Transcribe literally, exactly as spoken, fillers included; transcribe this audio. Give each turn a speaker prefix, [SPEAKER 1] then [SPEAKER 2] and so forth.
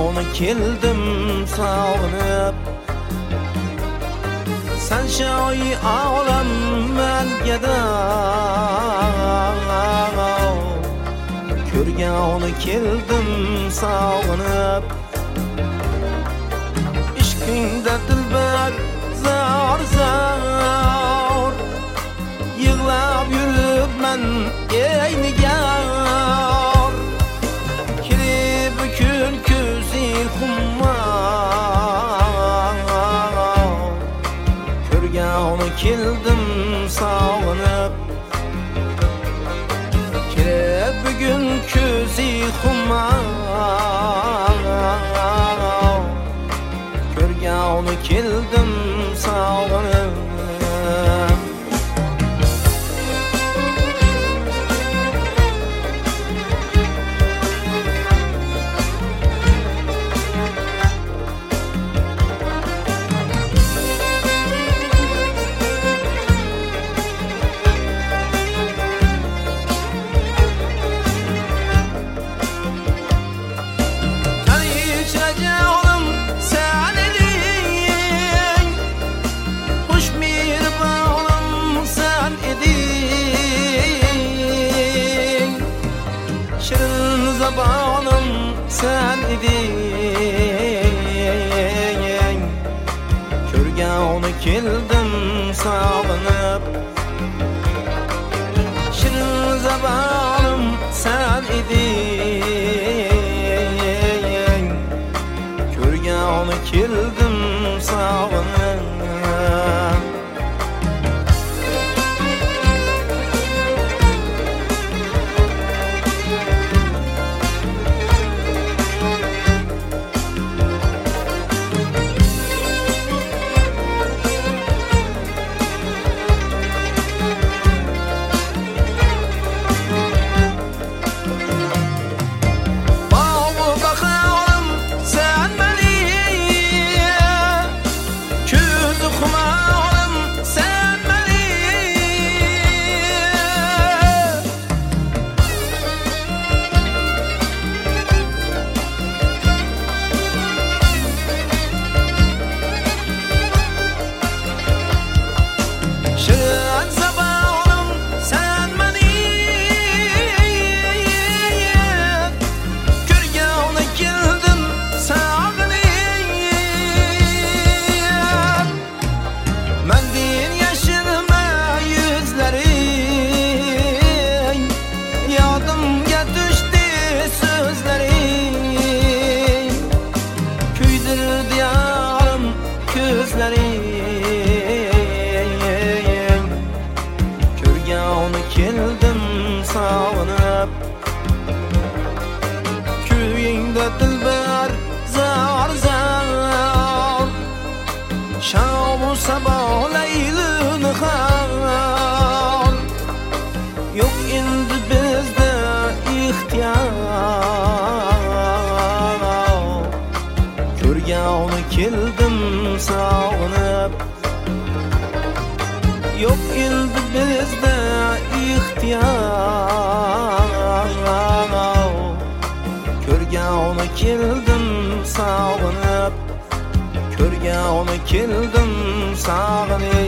[SPEAKER 1] onu keldim sağınıp. Sen şoyi ağlam ben gedam, körge onu keldim sağınıp. İşkinde dilber zar zar, yığlap yürüp men eynigar. Kirip bükül küzil hummar, körge onu keldim sağınıp. Kirip bugün küzil hummar, körge onu keldim sağınıp. Şirin zabanım sen idin, körge onu keldim sağınıp. Şirin zabanım sen idin, körge onu keldim sağınıp. Körge onu keldim sağınıp. Köyünde dilber zar zar, şamu sabah leylini har. Yok indi bizde ihtiyar, körge onu keldim sağınıp. Yok indi bizde ihtiyar, körge onu keldim sağınıp. Körge onu keldim sağınıp.